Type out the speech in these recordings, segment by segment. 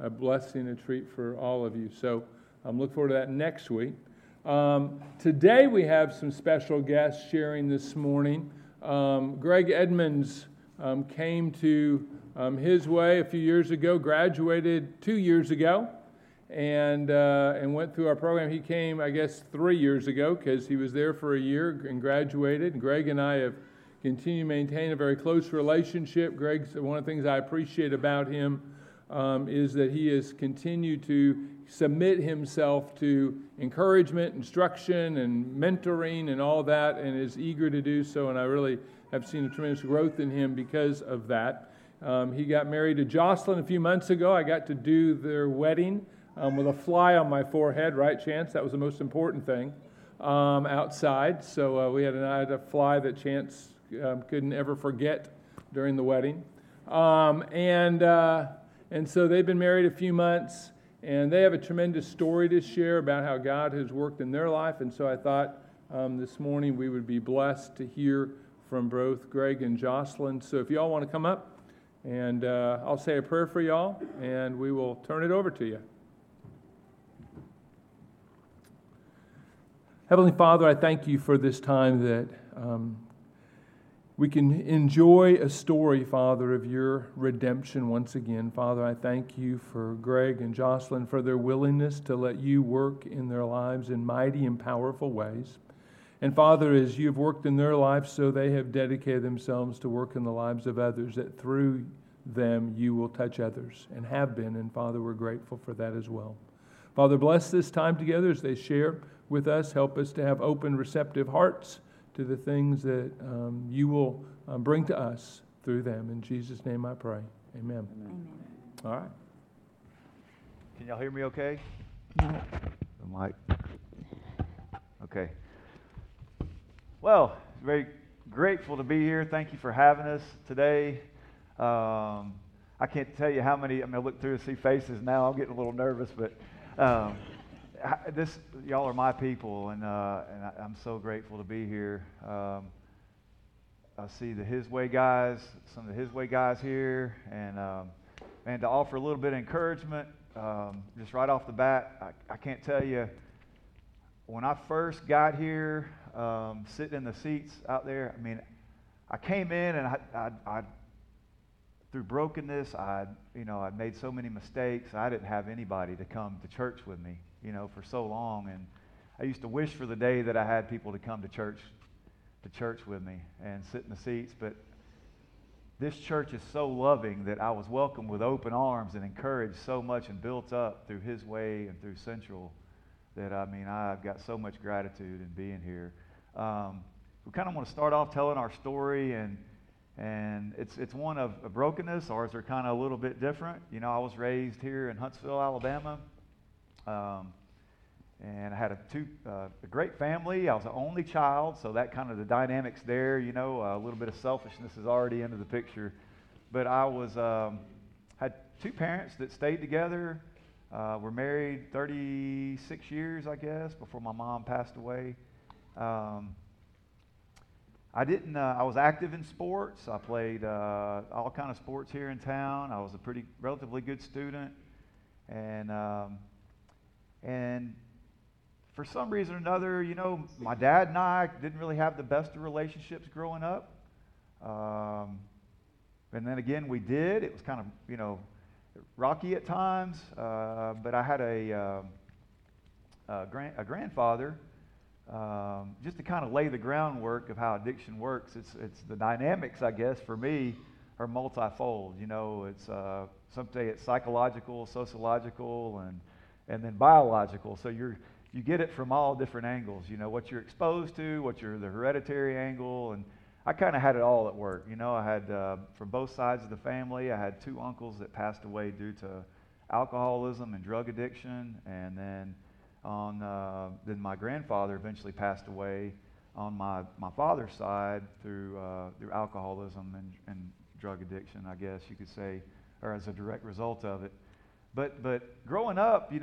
a blessing, a treat for all of you. So I'm looking forward to that next week. Today we have some special guests sharing this morning. Greg Edmonds came to his way a few years ago, graduated 2 years ago, and went through our program. He came, I guess, 3 years ago because he was there for a year and graduated. Greg and I have continued to maintain a very close relationship. Greg's one of the things I appreciate about him is that he has continued to submit himself to encouragement, instruction, and mentoring and all that, and is eager to do so, and I really have seen a tremendous growth in him because of that. He got married to Jocelyn a few months ago. I got to do their wedding with a fly on my forehead, right, Chance? That was the most important thing outside. So we had a fly that Chance couldn't ever forget during the wedding. And so they've been married a few months, and they have a tremendous story to share about how God has worked in their life. And so I thought this morning we would be blessed to hear from both Greg and Jocelyn. So if you all want to come up, and I'll say a prayer for y'all, and we will turn it over to you. Heavenly Father, I thank you for this time that we can enjoy a story, Father, of your redemption once again. Father, I thank you for Greg and Jocelyn for their willingness to let you work in their lives in mighty and powerful ways. And Father, as you've worked in their lives, so they have dedicated themselves to work in the lives of others, that through them you will touch others, and have been. And Father, we're grateful for that as well. Father, bless this time together as they share with us. Help us to have open, receptive hearts to the things that you will bring to us through them. In Jesus' name I pray. Amen. Amen. All right. Can y'all hear me okay? No. The mic. Okay. Well, very grateful to be here. Thank you for having us today. I can't tell you how many, I look through and see faces now. I'm getting a little nervous, but y'all are my people, and I'm so grateful to be here. I see the His Way guys, some of the His Way guys here, and to offer a little bit of encouragement, just right off the bat, I can't tell you, when I first got here, sitting in the seats out there, I came in and I through brokenness, I'd made so many mistakes. I didn't have anybody to come to church with me, for so long. And I used to wish for the day that I had people to come to church with me and sit in the seats. But this church is so loving that I was welcomed with open arms and encouraged so much and built up through His Way and through Central that, I've got so much gratitude in being here. We kind of want to start off telling our story, and it's one of brokenness. Ours are kind of a little bit different. I was raised here in Huntsville, Alabama, and I had a great family. I was the only child, so that kind of the dynamics there, a little bit of selfishness is already into the picture. But I had two parents that stayed together. Were married 36 years, I guess, before my mom passed away. I was active in sports. I played all kind of sports here in town. I was a relatively good student. And for some reason or another, my dad and I didn't really have the best of relationships growing up. And then again, we did. It was kind of, rocky at times. But I had a grandfather. Just to kind of lay the groundwork of how addiction works, it's the dynamics, I guess, for me are multifold. It's some say it's psychological, sociological, and then biological. So you get it from all different angles. What you're exposed to, the hereditary angle, and I kind of had it all at work. I had from both sides of the family. I had two uncles that passed away due to alcoholism and drug addiction, and then then my grandfather eventually passed away on my father's side through alcoholism and drug addiction, I guess you could say, or as a direct result of it. But growing up,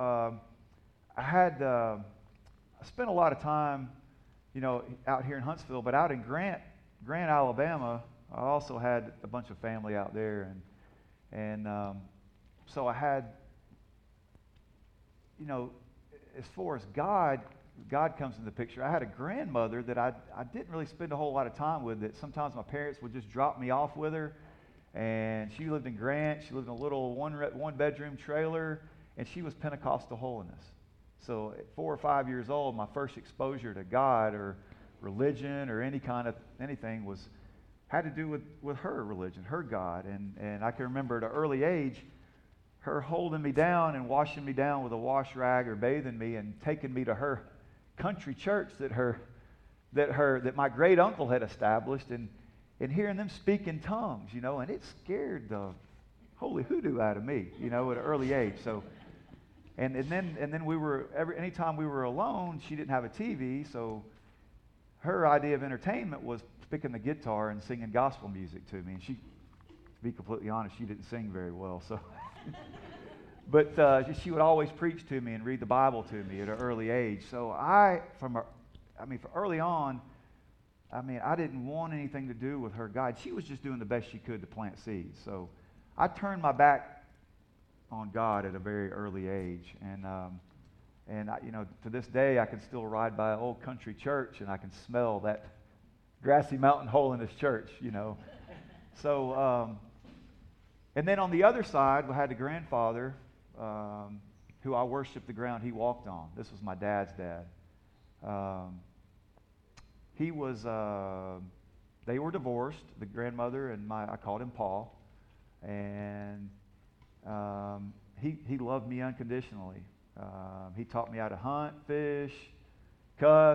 I spent a lot of time, out here in Huntsville, but out in Grant, Alabama, I also had a bunch of family out there, and so I had, as far as God comes in the picture. I had a grandmother that I didn't really spend a whole lot of time with, that sometimes my parents would just drop me off with her. And she lived in Grant. She lived in a little one-bedroom trailer, and she was Pentecostal holiness. So at 4 or 5 years old, my first exposure to God or religion or anything had to do with her religion, her God. And I can remember at an early age, her holding me down and washing me down with a wash rag or bathing me and taking me to her country church that my great uncle had established, and hearing them speak in tongues, and it scared the holy hoodoo out of me, at an early age. So, and then anytime we were alone, she didn't have a TV, so her idea of entertainment was picking the guitar and singing gospel music to me. And to be completely honest, she didn't sing very well, so. But she would always preach to me and read the Bible to me at an early age. So from early on, I didn't want anything to do with her God. She was just doing the best she could to plant seeds. So I turned my back on God at a very early age. And to this day, I can still ride by an old country church, and I can smell that grassy mountain holiness church, So, and then on the other side, we had a grandfather who I worshiped the ground he walked on. This was my dad's dad. They were divorced, the grandmother and I called him Paul. And he loved me unconditionally. He taught me how to hunt, fish, cuss.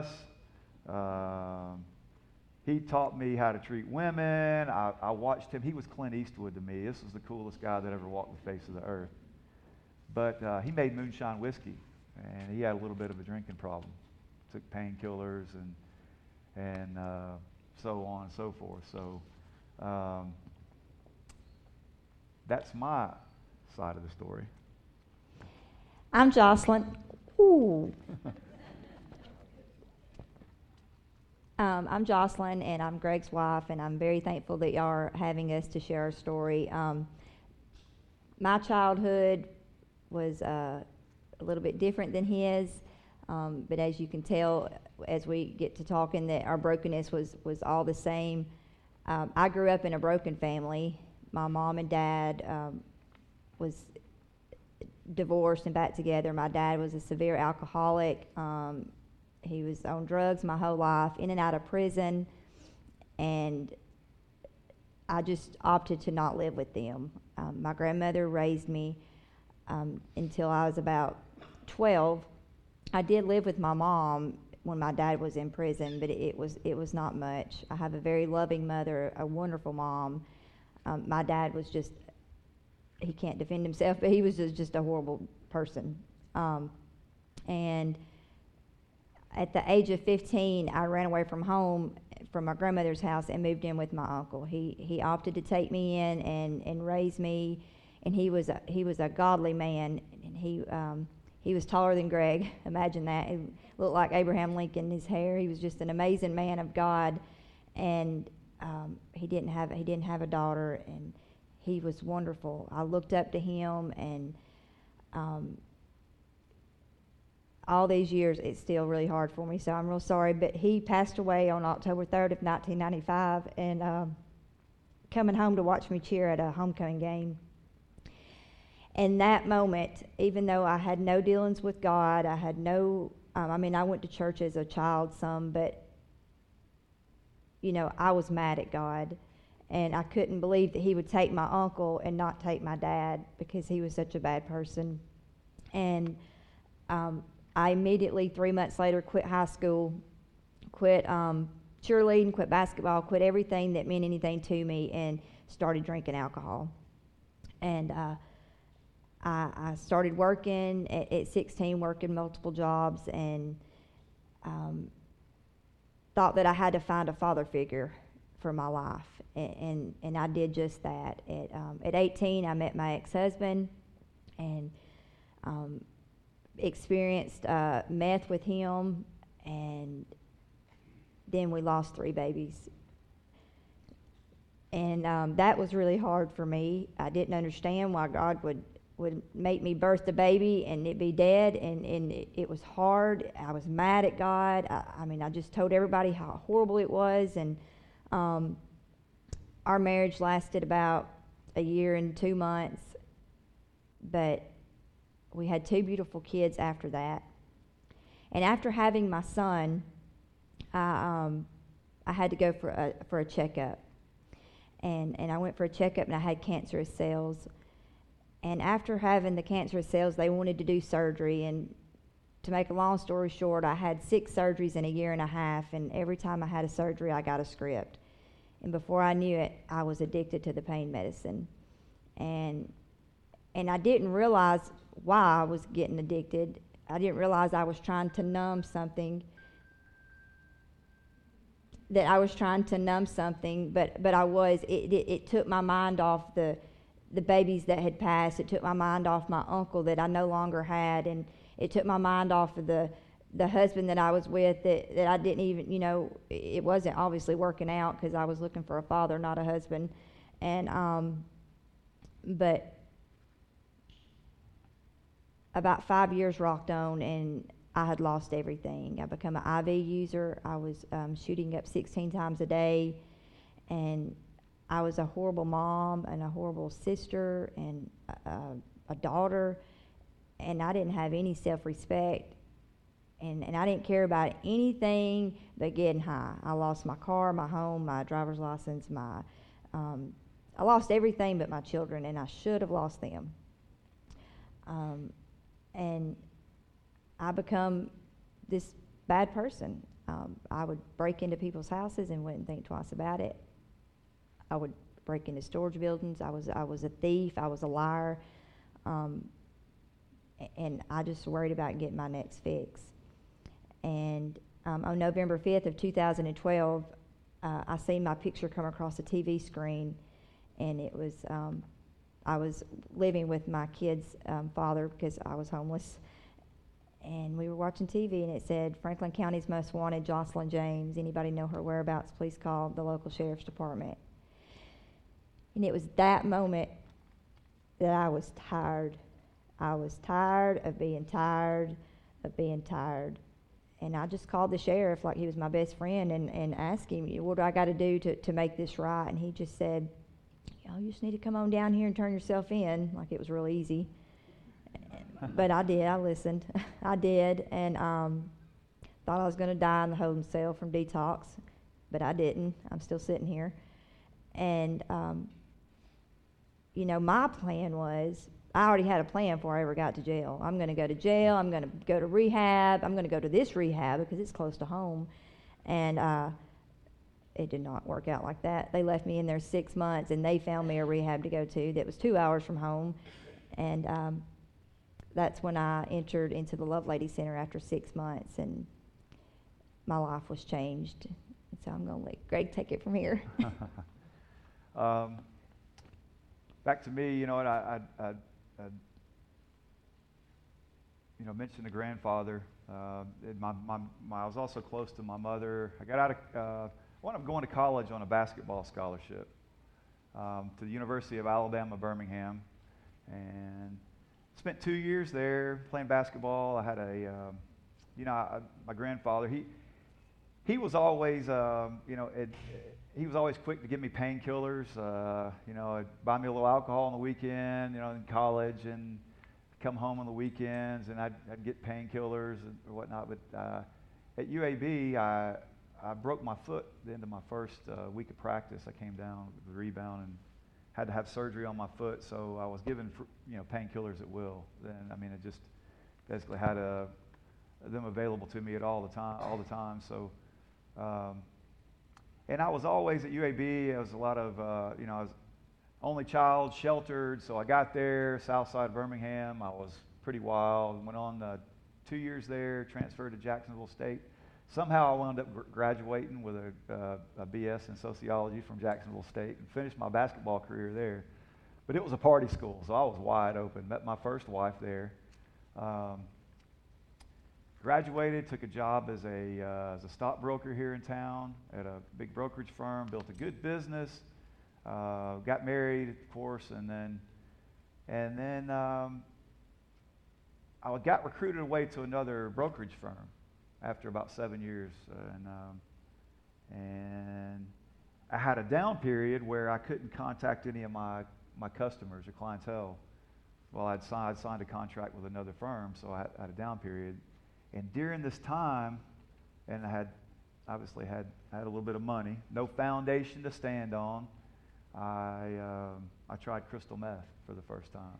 He taught me how to treat women. I watched him. He was Clint Eastwood to me. This was the coolest guy that ever walked the face of the earth. But he made moonshine whiskey, and he had a little bit of a drinking problem. Took painkillers and so on and so forth. So that's my side of the story. I'm Jocelyn. Ooh. I'm Jocelyn, and I'm Greg's wife, and I'm very thankful that y'all are having us to share our story. My childhood was a little bit different than his, but as you can tell as we get to talking, that our brokenness was all the same. I grew up in a broken family. My mom and dad was divorced and back together. My dad was a severe alcoholic. He was on drugs my whole life, in and out of prison, and I just opted to not live with them. My grandmother raised me until I was about 12. I did live with my mom when my dad was in prison, but it was not much. I have a very loving mother, a wonderful mom. My dad was just, he can't defend himself, but he was just a horrible person. And at the age of 15, I ran away from home, from my grandmother's house, and moved in with my uncle. He opted to take me in and raise me, and he was a godly man, and he was taller than Greg. Imagine that. He looked like Abraham Lincoln. His hair. He was just an amazing man of God, and he didn't have a daughter, and he was wonderful. I looked up to him, and all these years, it's still really hard for me, so I'm real sorry. But he passed away on October 3rd of 1995, and coming home to watch me cheer at a homecoming game. In that moment, even though I had no dealings with God, I had no, I went to church as a child some, but, I was mad at God. And I couldn't believe that he would take my uncle and not take my dad, because he was such a bad person. And I immediately, 3 months later, quit high school, quit cheerleading, quit basketball, quit everything that meant anything to me, and started drinking alcohol. And I started working at 16, working multiple jobs, and thought that I had to find a father figure for my life. And I did just that. At 18, I met my ex-husband, and experienced meth with him, and then we lost 3 babies. And that was really hard for me. I didn't understand why God would would make me birth the baby and it'd be dead, and it was hard. I was mad at God. I mean, I just told everybody how horrible it was, and our marriage lasted about a year and 2 months, but we had 2 beautiful kids after that. And after having my son, I had to go for a checkup, and I went for a checkup, and I had cancerous cells. And after having the cancerous cells, they wanted to do surgery. And to make a long story short, I had 6 surgeries in a year and a half. And every time I had a surgery, I got a script. And before I knew it, I was addicted to the pain medicine. And I didn't realize why I was getting addicted. I didn't realize I was trying to numb something. But I was. It took my mind off the babies that had passed. It took my mind off my uncle that I no longer had, and it took my mind off of the husband that I was with that I didn't even, it wasn't obviously working out because I was looking for a father, not a husband. And but about 5 years rocked on, and I had lost everything. I become an IV user. I was shooting up 16 times a day, and I was a horrible mom and a horrible sister and a daughter, and I didn't have any self-respect, and I didn't care about anything but getting high. I lost my car, my home, my driver's license, I lost everything but my children, and I should have lost them. And I become this bad person. I would break into people's houses and wouldn't think twice about it. I would break into storage buildings. I was a thief. I was a liar. And I just worried about getting my next fix. And on November 5th of 2012, I seen my picture come across a TV screen, and it was, I was living with my kid's father because I was homeless. And we were watching TV, and it said, Franklin County's most wanted, Jocelyn James. Anybody know her whereabouts? Please call the local sheriff's department. And it was that moment that I was tired. I was tired of being tired of being tired. And I just called the sheriff like he was my best friend and asked him, what do I got to do to make this right? And he just said, you just need to come on down here and turn yourself in, like it was real easy. But I did. I listened. I did, and thought I was going to die in the holding cell from detox, but I didn't. I'm still sitting here. And, my plan was, I already had a plan before I ever got to jail. I'm going to go to jail. I'm going to go to rehab. I'm going to go to this rehab because it's close to home. And it did not work out like that. They left me in there 6 months, and they found me a rehab to go to that was 2 hours from home. And that's when I entered into the Lovelady Center after 6 months, and my life was changed. And so I'm going to let Greg take it from here. Back to me, I mentioned the grandfather. I was also close to my mother. I got out of, wound up going to college on a basketball scholarship to the University of Alabama, Birmingham, and spent 2 years there playing basketball. I had my grandfather. He was always, he was always quick to give me painkillers. Buy me a little alcohol on the weekend, in college, and come home on the weekends, and I'd get painkillers or whatnot. But at UAB, I broke my foot at the end of my first week of practice. I came down with a rebound and had to have surgery on my foot, so I was given painkillers at will. Then I just basically had them available to me all the time. So, and I was always at UAB. I was a lot of I was only child, sheltered. So I got there, south side of Birmingham. I was pretty wild. Went on 2 years there, transferred to Jacksonville State. Somehow I wound up graduating with a BS in sociology from Jacksonville State and finished my basketball career there. But it was a party school, so I was wide open. Met my first wife there. Graduated, took a job as a stockbroker here in town at a big brokerage firm, built a good business, got married, of course, and then And then I got recruited away to another brokerage firm after about 7 years. And I had a down period where I couldn't contact any of my customers or clientele. Well, I'd signed a contract with another firm, so I had a down period. And during this time, and I had obviously had a little bit of money, no foundation to stand on, I tried crystal meth for the first time.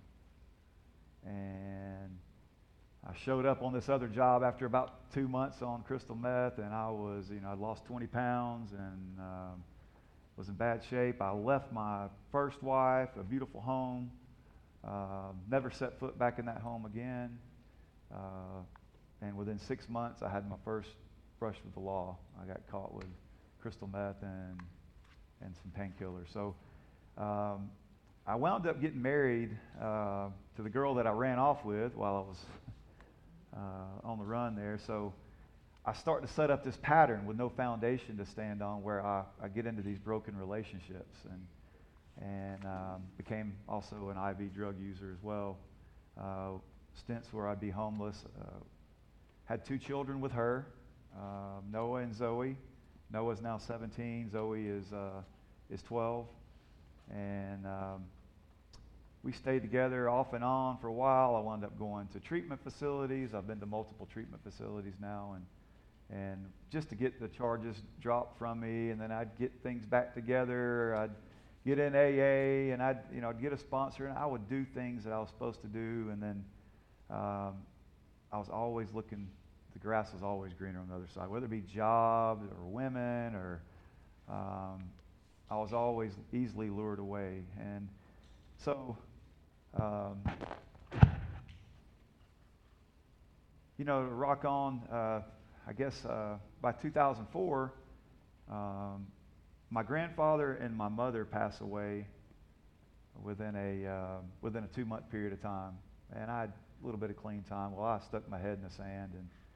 And I showed up on this other job after about 2 months on crystal meth, and I lost 20 pounds and was in bad shape. I left my first wife, a beautiful home, never set foot back in that home again. And within 6 months, I had my first brush with the law. I got caught with crystal meth and some painkillers. So I wound up getting married to the girl that I ran off with while I was on the run there. So I start to set up this pattern with no foundation to stand on, where I get into these broken relationships, and became also an IV drug user as well. Stints where I'd be homeless. Had 2 children with her, Noah and Zoe. Noah's now 17. Zoe is 12, and we stayed together off and on for a while. I wound up going to treatment facilities. I've been to multiple treatment facilities now, and just to get the charges dropped from me, and then I'd get things back together. I'd get in AA, and I'd get a sponsor, and I would do things that I was supposed to do, and then I was always looking. The grass was always greener on the other side, whether it be jobs or women, or I was always easily lured away. And so, to rock on, I guess by 2004, my grandfather and my mother passed away within a 2-month period of time, and I had a little bit of clean time. Well, I stuck my head in the sand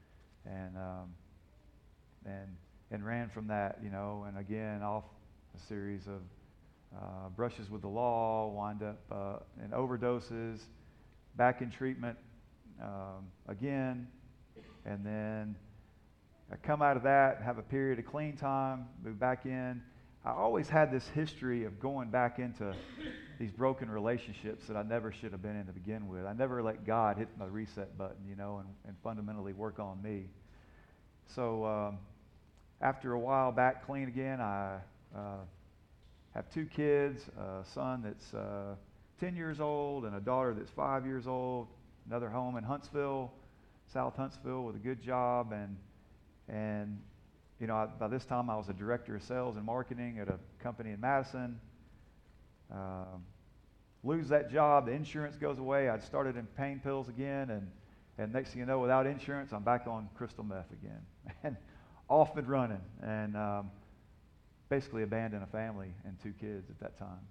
and ran from that, and again off a series of brushes with the law, wind up in overdoses, back in treatment again, and then I come out of that, have a period of clean time, move back in. I always had this history of going back into these broken relationships that I never should have been in to begin with. I never let God hit my reset button, and fundamentally work on me. So after a while back clean again, I have 2 kids, a son that's 10 years old and a daughter that's 5 years old, another home in Huntsville, South Huntsville, with a good job, and by this time I was a director of sales and marketing at a company in Madison. Lose that job, the insurance goes away. I'd started in pain pills again, and next thing you know, without insurance, I'm back on crystal meth again, and off and running, and basically abandoned a family and 2 kids at that time.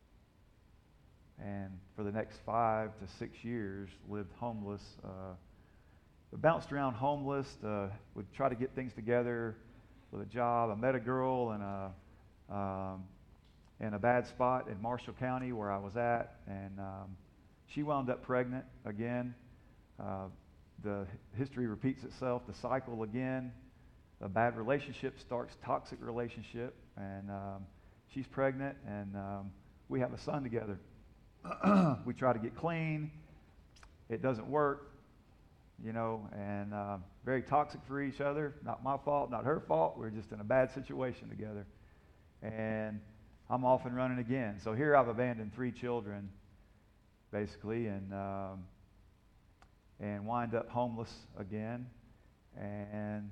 And for the next 5 to 6 years, lived homeless. Bounced around homeless, would try to get things together with a job. I met a girl in a bad spot in Marshall County where I was at, and she wound up pregnant again. The history repeats itself, the cycle again. A bad relationship starts toxic relationship, and she's pregnant, and we have a son together. We try to get clean. It doesn't work. And very toxic for each other. Not my fault, not her fault. We're just in a bad situation together. And I'm off and running again. So here I've abandoned 3 children, basically, and wind up homeless again. And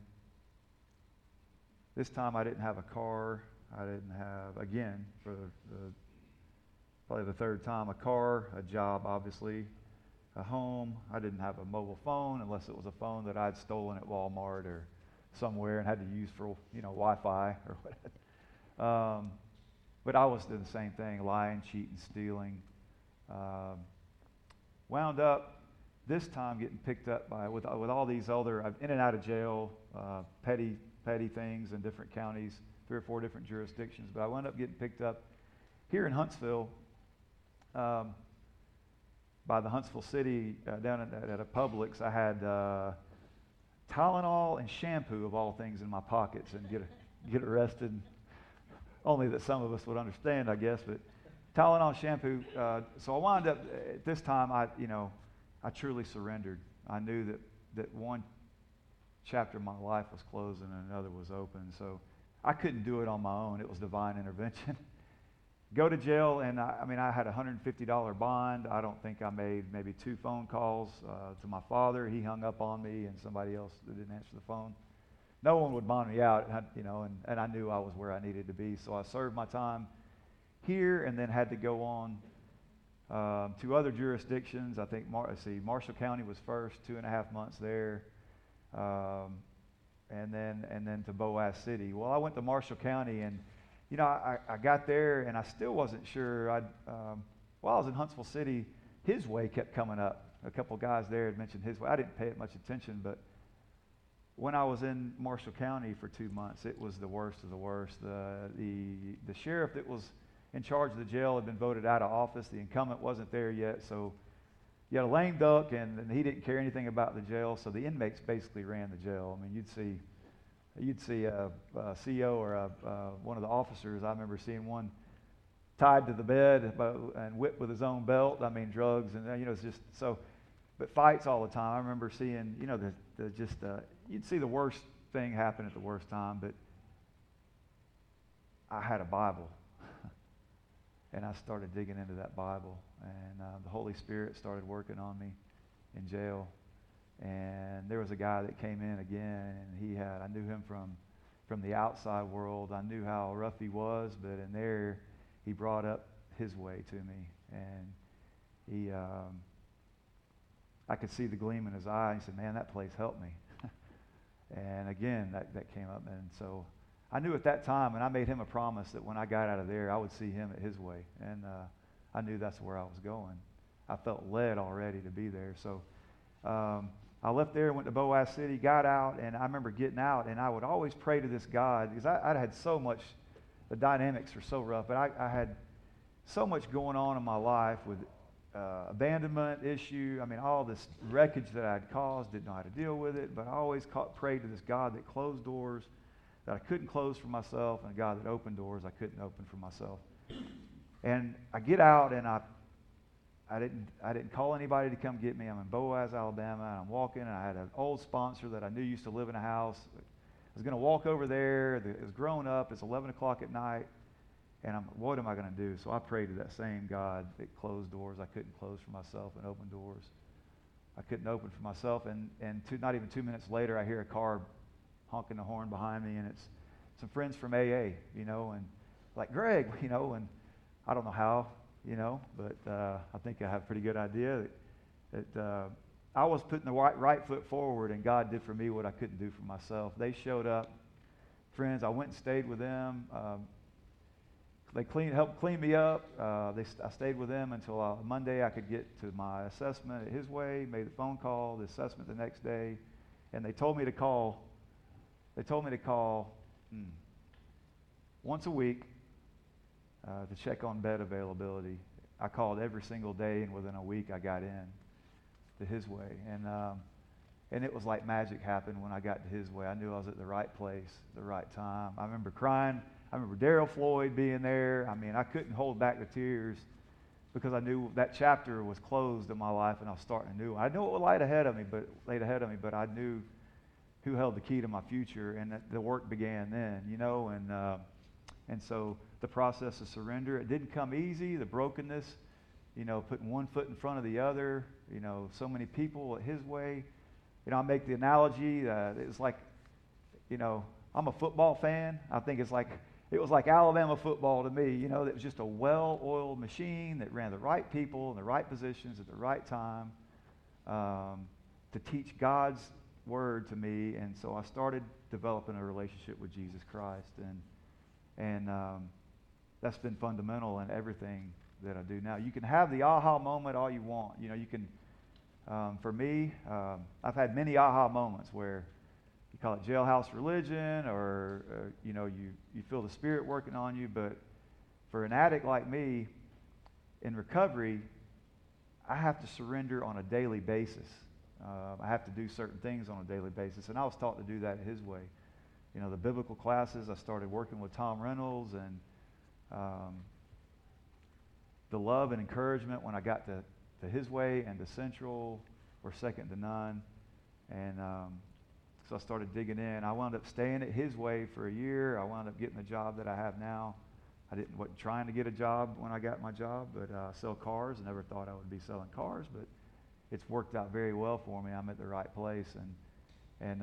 this time I didn't have a car. I didn't have, again, for probably the 3rd time, a car, a job, obviously, a home. I didn't have a mobile phone unless it was a phone that I'd stolen at Walmart or somewhere and had to use for Wi-Fi or whatever. But I was doing the same thing, lying, cheating, stealing. Wound up this time getting picked up with all these other, in and out of jail, petty things in different counties, 3 or 4 different jurisdictions. But I wound up getting picked up here in Huntsville. by the Huntsville City down at a Publix. I had Tylenol and shampoo of all things in my pockets, and get arrested. Only that some of us would understand, I guess. But Tylenol shampoo. So I wound up at this time. I truly surrendered. I knew that one chapter of my life was closing and another was open. So I couldn't do it on my own. It was divine intervention. Go to jail, and I had a $150 bond. I don't think I made maybe 2 phone calls to my father. He hung up on me, and somebody else that didn't answer the phone. No one would bond me out, and I knew I was where I needed to be. So I served my time here, and then had to go on to other jurisdictions. I think Marshall County was first, 2.5 months there, and then to Boaz City. Well, I went to Marshall County, and I got there, and I still wasn't sure. While I was in Huntsville City, His Way kept coming up. A couple guys there had mentioned His Way. I didn't pay it much attention, but when I was in Marshall County for 2 months, it was the worst of the worst. The sheriff that was in charge of the jail had been voted out of office. The incumbent wasn't there yet, so you had a lame duck, and he didn't care anything about the jail, so the inmates basically ran the jail. I mean, you'd see a CO or one of the officers. I remember seeing one tied to the bed and whipped with his own belt. I mean, drugs, and it's just so. But fights all the time. I remember seeing, you'd see the worst thing happen at the worst time. But I had a Bible, and I started digging into that Bible, and the Holy Spirit started working on me in jail. And there was a guy that came in again, and I knew him from the outside world. I knew how rough he was, but in there, he brought up His Way to me, and I could see the gleam in his eye. He said, "Man, that place helped me." And again, that came up, and so I knew at that time, and I made him a promise that when I got out of there, I would see him at His Way, and I knew that's where I was going. I felt led already to be there, so. I left there, went to Boaz City, got out, and I remember getting out, and I would always pray to this God, because I'd had so much, the dynamics were so rough, but I had so much going on in my life with abandonment issue. I mean, all this wreckage that I'd caused, didn't know how to deal with it, but I always prayed to this God that closed doors that I couldn't close for myself, and a God that opened doors I couldn't open for myself. And I get out, and I didn't call anybody to come get me. I'm in Boaz, Alabama, and I'm walking, and I had an old sponsor that I knew used to live in a house. I was going to walk over there. It was grown up. It's 11 o'clock at night, and what am I going to do? So I prayed to that same God that closed doors I couldn't close for myself and opened doors I couldn't open for myself. And not even 2 minutes later, I hear a car honking the horn behind me, and it's some friends from AA, and like, "Greg," and I don't know how. But I think I have a pretty good idea that I was putting the right foot forward, and God did for me what I couldn't do for myself. They showed up, friends. I went and stayed with them. They helped clean me up. I stayed with them until Monday I could get to my assessment at His Way, made the phone call, the assessment the next day, and they told me to call once a week to check on bed availability. I called every single day, and within a week I got in to His Way. And it was like magic happened when I got to His Way. I knew I was at the right place, the right time. I remember crying. I remember Daryl Floyd being there. I mean, I couldn't hold back the tears because I knew that chapter was closed in my life, and I was starting a new one. I knew it was laid ahead of me, but I knew who held the key to my future, and that the work began then, and so the process of surrender, it didn't come easy. The brokenness, putting one foot in front of the other, so many people at His Way. I make the analogy, it's like, I'm a football fan. I think it was like Alabama football to me, that was just a well-oiled machine that ran the right people in the right positions at the right time to teach God's word to me. And so I started developing a relationship with Jesus Christ, and that's been fundamental in everything that I do now. You can have the aha moment all you want. You can, for me, I've had many aha moments where you call it jailhouse religion, or you feel the Spirit working on you. But for an addict like me, in recovery, I have to surrender on a daily basis. I have to do certain things on a daily basis, and I was taught to do that His way. You know, the biblical classes, I started working with Tom Reynolds, and the love and encouragement when I got to His way and to Central were second to none. And so I started digging in. I wound up staying at His way for a year. I wound up getting the job that I have now. I wasn't trying to get a job when I got my job, but sell cars. I never thought I would be selling cars, but it's worked out very well for me. I'm at the right place, and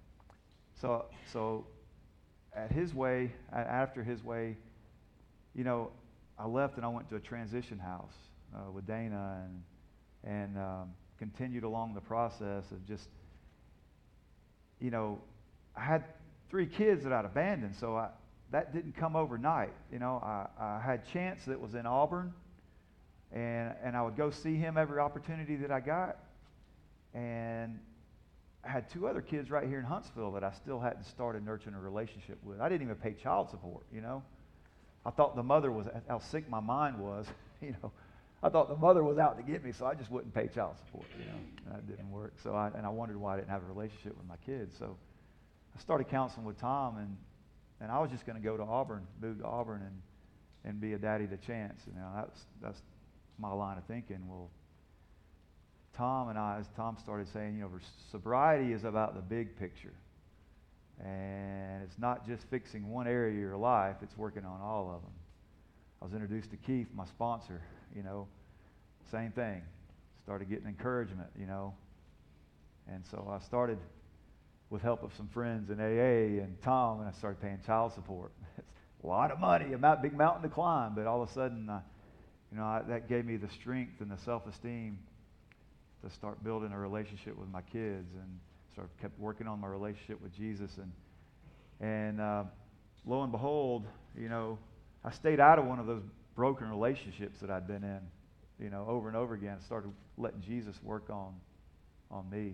so at His way, after His way, you know, I left and I went to a transition house with Dana, and continued along the process of just, you know, I had 3 kids that I'd abandoned, so that didn't come overnight. You know, I had Chance that was in Auburn, and I would go see him every opportunity that I got. And I had 2 other kids right here in Huntsville that I still hadn't started nurturing a relationship with. I didn't even pay child support, you know. I thought the mother was, how sick my mind was, you know. I thought the mother was out to get me, so I just wouldn't pay child support, you know. And that didn't work. So I wondered why I didn't have a relationship with my kids. So I started counseling with Tom, and I was just going to go to Auburn, move to Auburn, and be a daddy to Chance. You know, that's my line of thinking. Well, Tom and I, as Tom started saying, you know, sobriety is about the big picture. And it's not just fixing one area of your life, it's working on all of them. I was introduced to Keith, my sponsor, you know, same thing. Started getting encouragement, you know. And so I started with help of some friends in AA and Tom, and I started paying child support. It's a lot of money, a big mountain to climb, but all of a sudden, you know, that gave me the strength and the self-esteem to start building a relationship with my kids, and kept working on my relationship with Jesus. And lo and behold, you know, I stayed out of one of those broken relationships that I'd been in, you know, over and over again. I started letting Jesus work on me.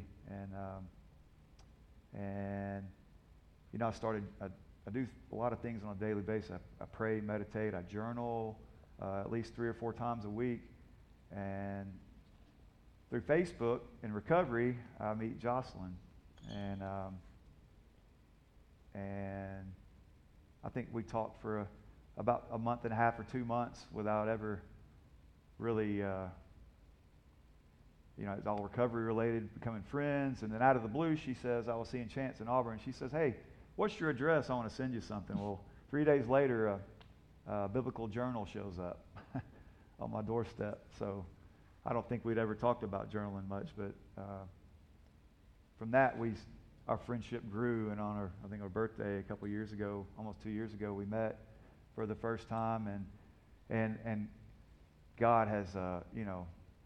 And you know, I do a lot of things on a daily basis. I pray, meditate, I journal at least 3 or 4 times a week. And through Facebook in recovery, I meet Jocelyn. And I think we talked for about a month and a half or 2 months without ever really, you know, it's all recovery related, becoming friends. And then out of the blue, she says, I was seeing Chance in Auburn. She says, hey, what's your address? I want to send you something. Well, 3 days later, a biblical journal shows up on my doorstep. So I don't think we'd ever talked about journaling much, but from that, our friendship grew, and on I think our birthday a couple years ago, almost 2 years ago, we met for the first time, and God has, you know,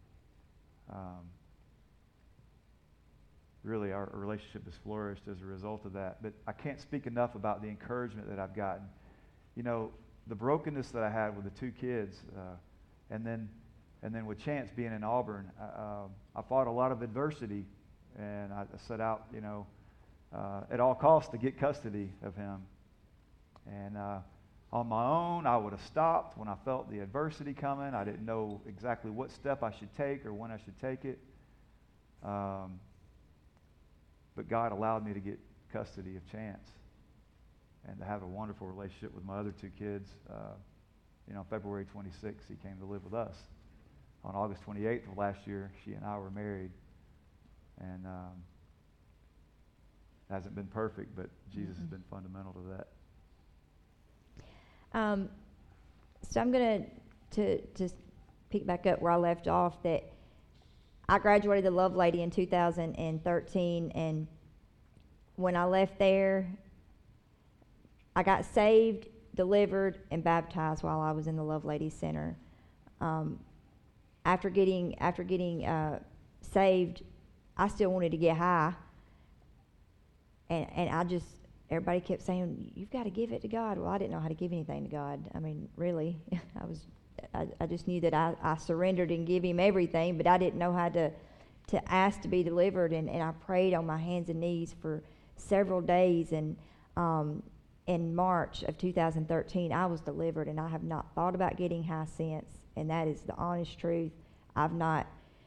really our relationship has flourished as a result of that. But I can't speak enough about the encouragement that I've gotten. You know, the brokenness that I had with the 2 kids, and then with Chance being in Auburn, I fought a lot of adversity, and I set out, you know, at all costs to get custody of him. And on my own, I would have stopped when I felt the adversity coming. I didn't know exactly what step I should take or when I should take it. But God allowed me to get custody of Chance and to have a wonderful relationship with my other 2 kids. You know, February 26th, he came to live with us. On August 28th of last year, she and I were married. And it hasn't been perfect, but Jesus has been fundamental to that. So I'm going to just pick back up where I left off, that I graduated the Love Lady in 2013, and when I left there, I got saved, delivered, and baptized while I was in the Love Lady Center. After getting saved, I still wanted to get high, and everybody kept saying, you've got to give it to God. Well, I didn't know how to give anything to God. I mean, really, I just knew that I surrendered and give him everything, but I didn't know how to ask to be delivered, and I prayed on my hands and knees for several days, and in March of 2013, I was delivered, and I have not thought about getting high since, and that is the honest truth. I've not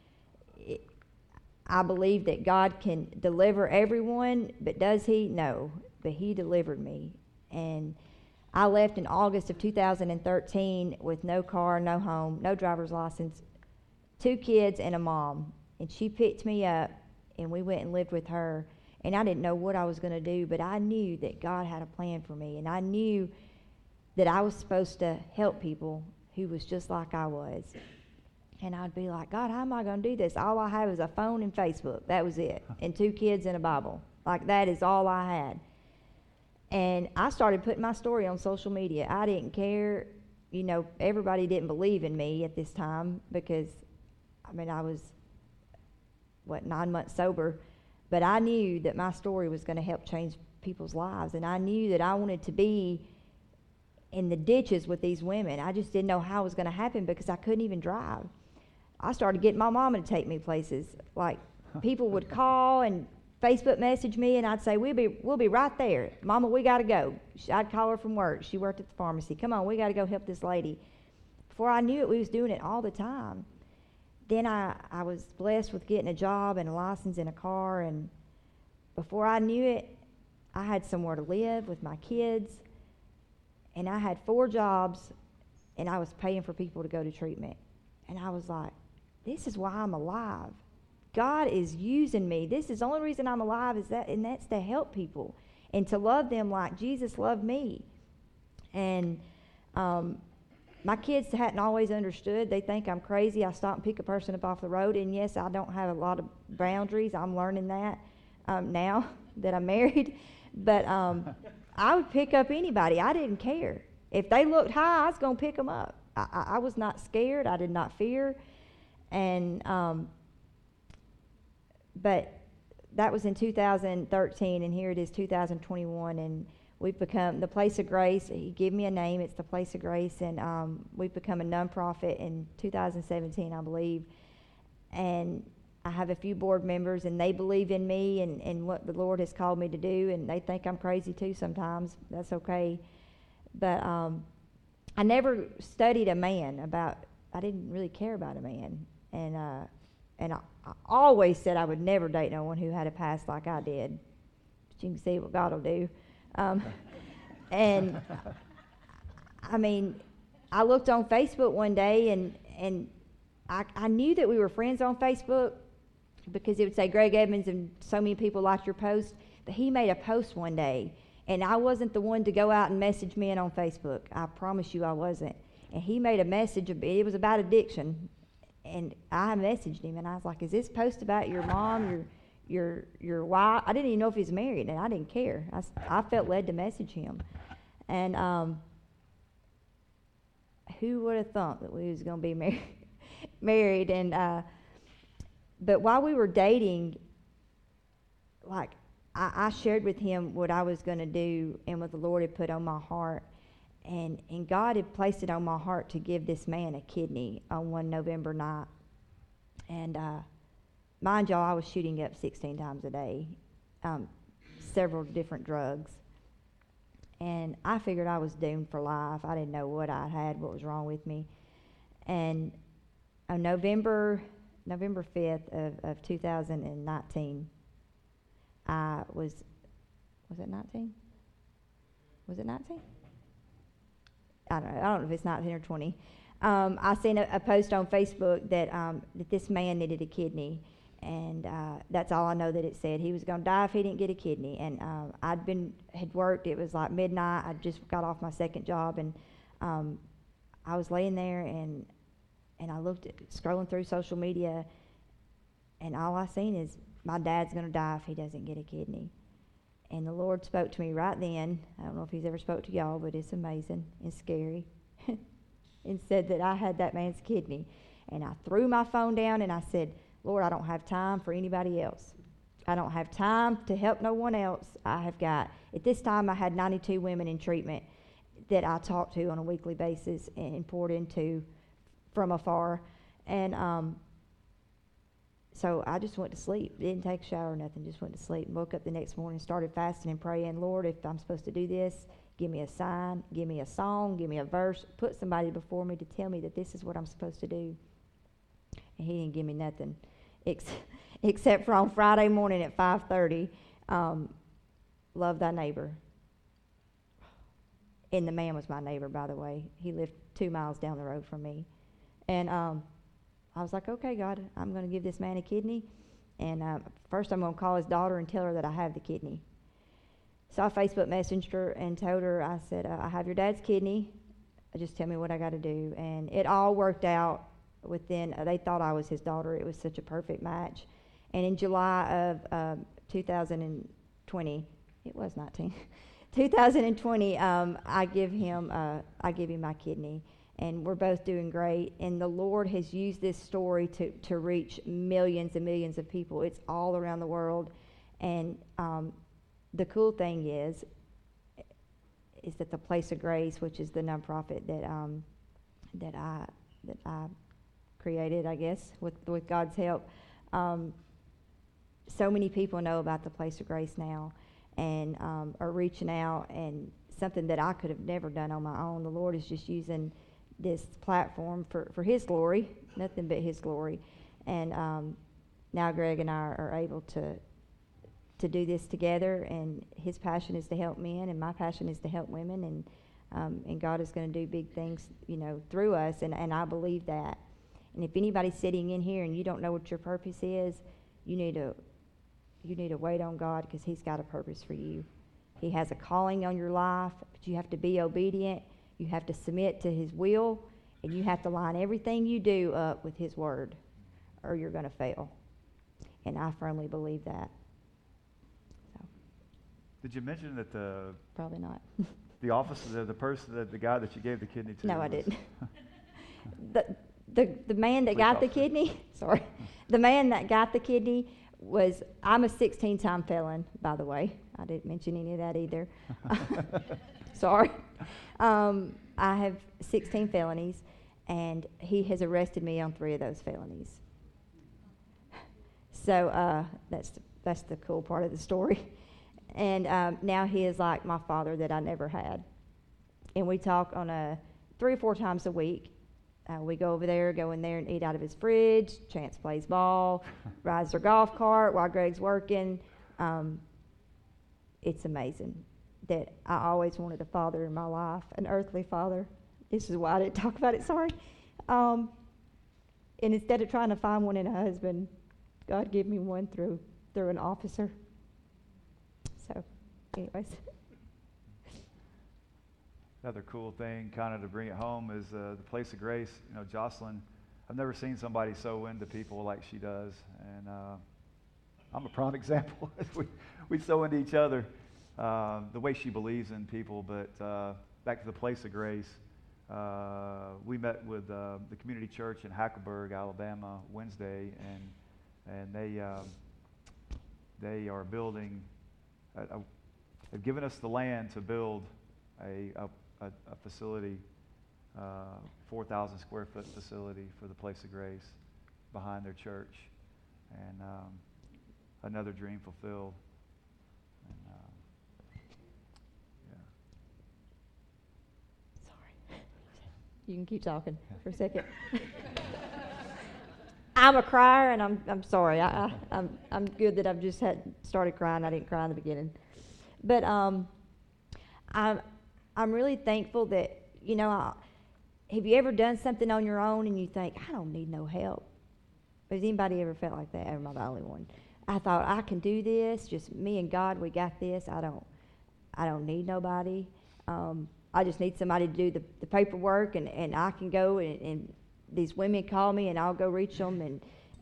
I believe that God can deliver everyone, but does He? No, but He delivered me. And I left in August of 2013 with no car, no home, no driver's license, 2 kids and a mom. And she picked me up, and we went and lived with her. And I didn't know what I was going to do, but I knew that God had a plan for me. And I knew that I was supposed to help people who was just like I was. And I'd be like, God, how am I going to do this? All I have is a phone and Facebook. That was it. And 2 kids and a Bible. Like, that is all I had. And I started putting my story on social media. I didn't care. You know, everybody didn't believe in me at this time because, I mean, I was, 9 months sober. But I knew that my story was going to help change people's lives. And I knew that I wanted to be in the ditches with these women. I just didn't know how it was going to happen because I couldn't even drive. I started getting my mama to take me places. Like, people would call and Facebook message me, and I'd say, we'll be right there. Mama, we got to go. I'd call her from work. She worked at the pharmacy. Come on, we got to go help this lady. Before I knew it, we was doing it all the time. Then I was blessed with getting a job and a license and a car, and before I knew it, I had somewhere to live with my kids, and I had 4 jobs, and I was paying for people to go to treatment. And I was like, this is why I'm alive. God is using me. This is the only reason I'm alive, and that's to help people and to love them like Jesus loved me. And my kids hadn't always understood. They think I'm crazy. I stop and pick a person up off the road, and yes, I don't have a lot of boundaries. I'm learning that now that I'm married. But I would pick up anybody. I didn't care. If they looked high, I was going to pick them up. I was not scared. I did not fear. And but that was in 2013, and here it is 2021, and we've become the Place of Grace. He gave me a name. It's the Place of Grace, and we've become a nonprofit in 2017, I believe. And I have a few board members, and they believe in me and what the Lord has called me to do, and they think I'm crazy too sometimes. That's okay. But I never studied a man I didn't really care about a man. And I always said I would never date no one who had a past like I did. But you can see what God will do. And I mean, I looked on Facebook one day, and I knew that we were friends on Facebook because it would say Greg Edmonds and so many people liked your post. But he made a post one day, and I wasn't the one to go out and message men on Facebook. I promise you I wasn't. And he made a message. It was about addiction. And I messaged him, and I was like, is this post about your mom, your wife? I didn't even know if he was married, and I didn't care. I felt led to message him. And who would have thought that we was going to be married? And but while we were dating, like, I shared with him what I was going to do and what the Lord had put on my heart. And God had placed it on my heart to give this man a kidney on one November night. And mind y'all, I was shooting up 16 times a day, several different drugs. And I figured I was doomed for life. I didn't know what I had, what was wrong with me. And on November 5th of 2019, was it 19? Was it 19? I don't know if it's 19 or 20. I seen a post on Facebook that this man needed a kidney, and that's all I know that it said. He was going to die if he didn't get a kidney. And had worked. It was like midnight. I just got off my second job, and I was laying there, and I looked scrolling through social media, and all I seen is my dad's going to die if he doesn't get a kidney. And the Lord spoke to me right then. I don't know if he's ever spoke to y'all, but it's amazing and scary. And said that I had that man's kidney. And I threw my phone down and I said, Lord, I don't have time for anybody else. I don't have time to help no one else. At this time I had 92 women in treatment that I talked to on a weekly basis and poured into from afar. And so I just went to sleep. Didn't take a shower or nothing. Just went to sleep. Woke up the next morning, started fasting and praying. Lord, if I'm supposed to do this, give me a sign, give me a song, give me a verse. Put somebody before me to tell me that this is what I'm supposed to do. And he didn't give me nothing except for on Friday morning at 5:30. Love thy neighbor. And the man was my neighbor, by the way. He lived 2 miles down the road from me. And I was like, okay, God, I'm going to give this man a kidney. And first I'm going to call his daughter and tell her that I have the kidney. So I Facebook messaged her and told her, I said, I have your dad's kidney. Just tell me what I got to do. And it all worked out within, they thought I was his daughter. It was such a perfect match. And in July of 2020, it was 2020, I give him my kidney. And we're both doing great. And the Lord has used this story to reach millions and millions of people. It's all around the world. And the cool thing is that the Place of Grace, which is the nonprofit that I created, I guess, with God's help, so many people know about the Place of Grace now and are reaching out, and something that I could have never done on my own. The Lord is just using this platform for His glory, nothing but His glory. And now Greg and I are able to do this together, and his passion is to help men, and my passion is to help women, and God is going to do big things, through us, and I believe that. And if anybody's sitting in here and you don't know what your purpose is, you need to wait on God, because He's got a purpose for you. He has a calling on your life, but you have to be obedient. You have to submit to His will, and you have to line everything you do up with His word, or you're going to fail. And I firmly believe that. Did you mention that Probably not. the officer, the guy that you gave the kidney to? No, I didn't. The man that got the kidney, sorry, the man that got the kidney I'm a 16-time felon, by the way. I didn't mention any of that either. Sorry. I have 16 felonies, and he has arrested me on 3 of those felonies. So that's the cool part of the story. And now he is like my father that I never had. And we talk on 3 or 4 times a week. We go in there and eat out of his fridge. Chance plays ball, rides their golf cart while Greg's working. It's amazing that I always wanted a father in my life, an earthly father. This is why I didn't talk about it, sorry. And instead of trying to find one in a husband, God gave me one through an officer. So, anyways. Another cool thing, kind of to bring it home, is the Place of Grace. Jocelyn, I've never seen somebody so into people like she does, and I'm a prime example. we so into each other, the way she believes in people. But back to the Place of Grace, we met with the community church in Hackleburg, Alabama, Wednesday, and they are building. They've given us the land to build a facility, 4,000 square foot facility for the Place of Grace behind their church, and another dream fulfilled. And, yeah. Sorry. You can keep talking for a second. I'm a crier, and I'm sorry. I'm good that I've just started crying. I didn't cry in the beginning, but I'm really thankful that have you ever done something on your own and you think, I don't need no help? Has anybody ever felt like that? Or am I the only one? I thought, I can do this. Just me and God, we got this. I don't need nobody. I just need somebody to do the paperwork, and I can go and these women call me and I'll go reach them. And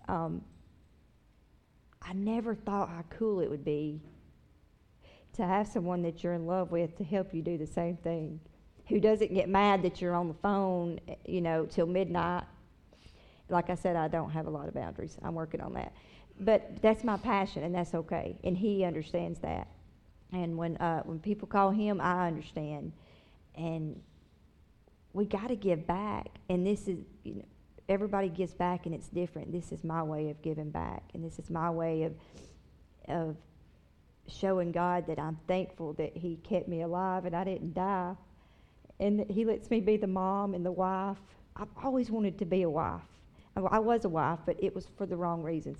I never thought how cool it would be to have someone that you're in love with to help you do the same thing, who doesn't get mad that you're on the phone, till midnight. Like I said, I don't have a lot of boundaries. I'm working on that. But that's my passion, and that's okay. And he understands that. And when people call him, I understand. And we got to give back. And this is, everybody gives back, and it's different. This is my way of giving back, and this is my way of showing God that I'm thankful that He kept me alive and I didn't die, and that He lets me be the mom and the wife. I've always wanted to be a wife. I was a wife, but it was for the wrong reasons.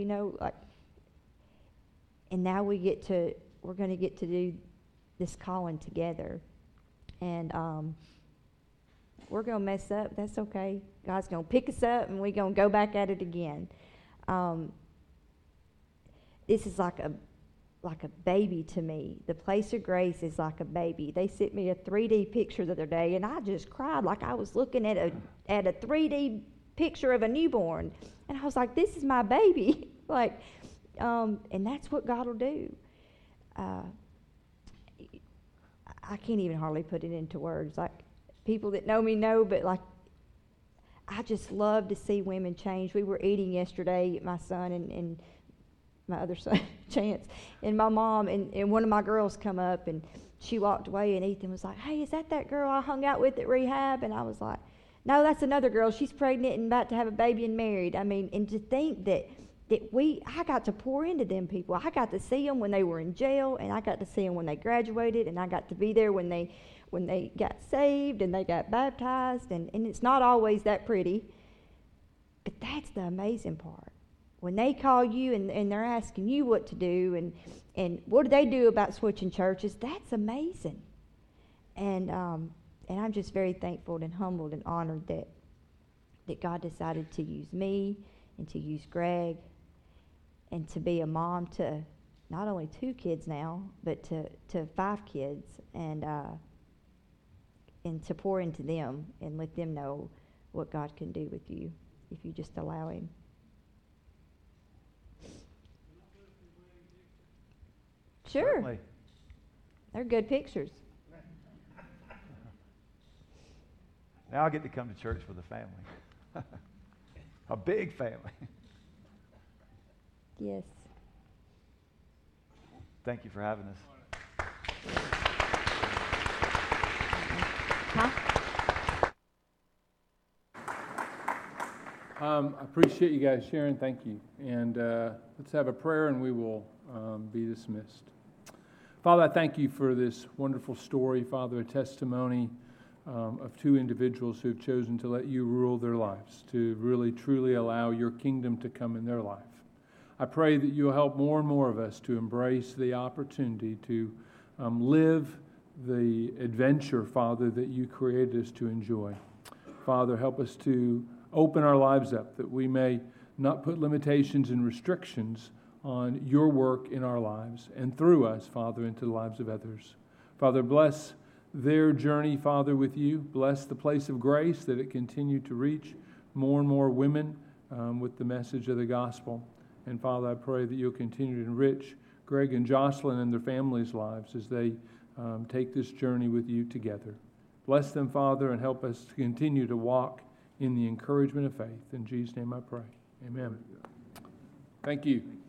And now we're going to get to do this calling together. And we're going to mess up. That's okay. God's going to pick us up, and we're going to go back at it again. This is like a baby to me. The Place of Grace is like a baby. They sent me a 3D picture the other day, and I just cried like I was looking at a 3D picture of a newborn. And I was like, this is my baby. And that's what God will do. I can't even hardly put it into words. Like, people that know me know, but I just love to see women change. We were eating yesterday, my son and my other son, Chance, and my mom, and one of my girls come up, and she walked away, and Ethan was like, hey, is that girl I hung out with at rehab? And I was like, no, that's another girl. She's pregnant and about to have a baby and married. I mean, and to think that I got to pour into them people. I got to see them when they were in jail, and I got to see them when they graduated, and I got to be there when they got saved and they got baptized, and it's not always that pretty, but that's the amazing part. When they call you and they're asking you what to do, and what do they do about switching churches, that's amazing. And I'm just very thankful and humbled and honored that God decided to use me and to use Greg and to be a mom to not only 2 kids now, but to 5 kids, and to pour into them and let them know what God can do with you if you just allow Him. Sure. Certainly. They're good pictures. Now I get to come to church with a family. A big family. Yes. Thank you for having us. Huh? I appreciate you guys sharing. Thank you. And let's have a prayer, and we will be dismissed. Father, I thank you for this wonderful story, Father, a testimony of 2 individuals who've chosen to let you rule their lives, to really truly allow your kingdom to come in their life. I pray that you'll help more and more of us to embrace the opportunity to live the adventure, Father, that you created us to enjoy. Father, help us to open our lives up, that we may not put limitations and restrictions on your work in our lives and through us, Father, into the lives of others. Father, bless their journey, Father, with you. Bless the Place of Grace, that it continue to reach more and more women with the message of the gospel. And Father, I pray that you'll continue to enrich Greg and Jocelyn and their families' lives as they take this journey with you together. Bless them, Father, and help us to continue to walk in the encouragement of faith. In Jesus' name I pray. Amen. Thank you.